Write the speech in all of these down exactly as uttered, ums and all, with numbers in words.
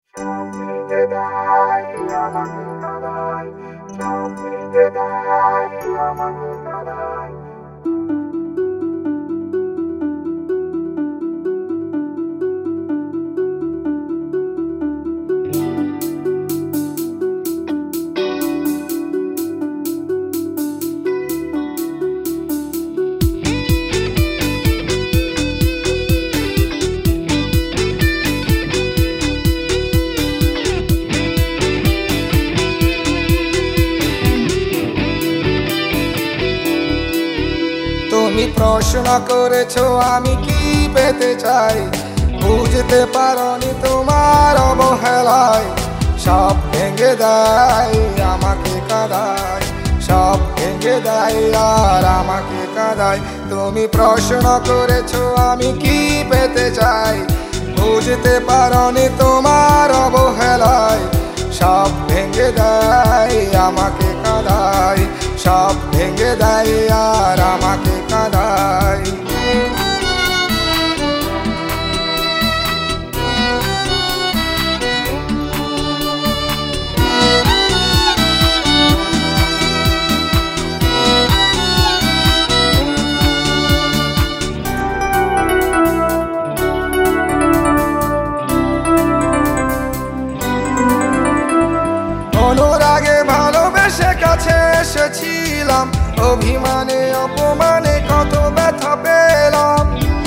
তুমি প্রশ্ন করেছো আমি কি পেতে চাই, বুঝতে পারোনি তোমার অবহেলায় সব ভেঙে দেয় আমাকে কাঁদায়, সব ভেঙে দেয় আর আমাকে কাঁদায়। তুমি প্রশ্ন করেছো আমি কি পেতে চাই, বুঝতে পারোনি তোমার অবহেলায় সব ভেঙে দেয় আমাকে কাঁদায়, সব ভেঙে দেয় আর আমাকে কাঁদায়। অনুরাগে ভালোবেসে কাছে এসেছিলাম, অভিমানে অপমানে কত ব্যথা পেলাম।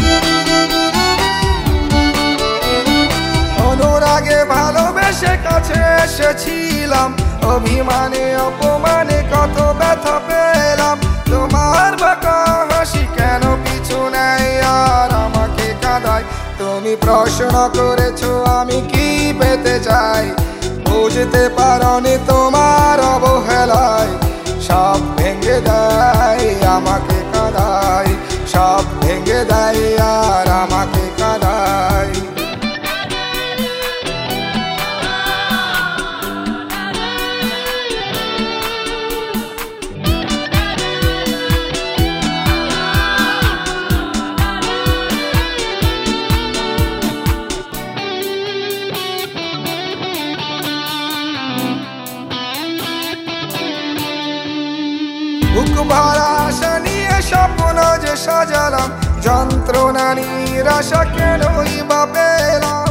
অনুরাগে ভালোবেসে কাছে এসেছিলাম, অভিমানে অপমানে কত ব্যথা পেলাম। তোমার বাঁকা হাসি কেন পিছু নেয় আর আমাকে কাঁদায়। তুমি প্রশ্ন করেছো আমি কি পেতে চাই, বুঝতে পারোনি তোমার অবহেলায় সব ভেঙে দেয় আমাকে কাঁদায়, সব ভেঙে দেয় আর আমাকে কাঁদায়। বুক ভরা আশা নিয়ে স্বপ্ন যে সাজালাম, যন্ত্রণা নিরাশা কেনই বা পেলাম।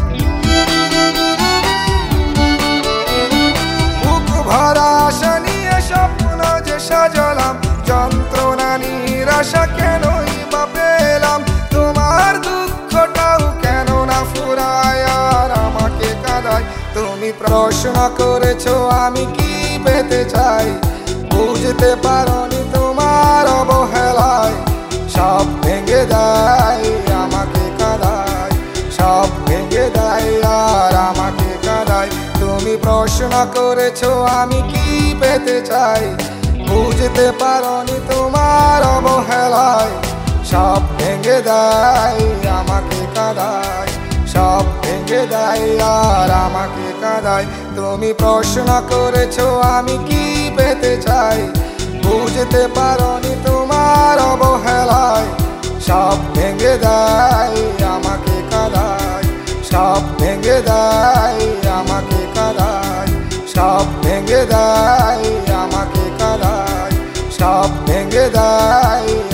বুক ভরা আশা নিয়ে স্বপ্ন যে সাজালাম, যন্ত্রণা নিরাশা কেনই বা পেলাম। তোমার দুঃখটাও কেন না ফুরায় আর আমাকে কাঁদায়। তুমি প্রশ্ন করেছো আমি কি পেতে চাই, বুঝতে পারোনি তোমার অবহেলায় সব ভেঙে দেয় আমাকে কাঁদায়, সব ভেঙে দেয় আর আমাকে কাঁদায়। তুমি প্রশ্ন করেছো আমি কি পেতে চাই, বুঝতে পারোনি তোমার অবহেলায় সব ভেঙে দেয় আমাকে কাঁদায়, সব ভেঙে দেয় আর আমাকে কাঁদায়। তুমি প্রশ্ন করেছো আমি কি পেতে চাই, বুঝতে পারোনি তোমার অবহেলায় সব ভেঙে দেয় আমাকে কাঁদায়, সব ভেঙে দেয় আমাকে কাঁদায়, সব ভেঙে দেয় আমাকে কাঁদায়, সব ভেঙে দেয়।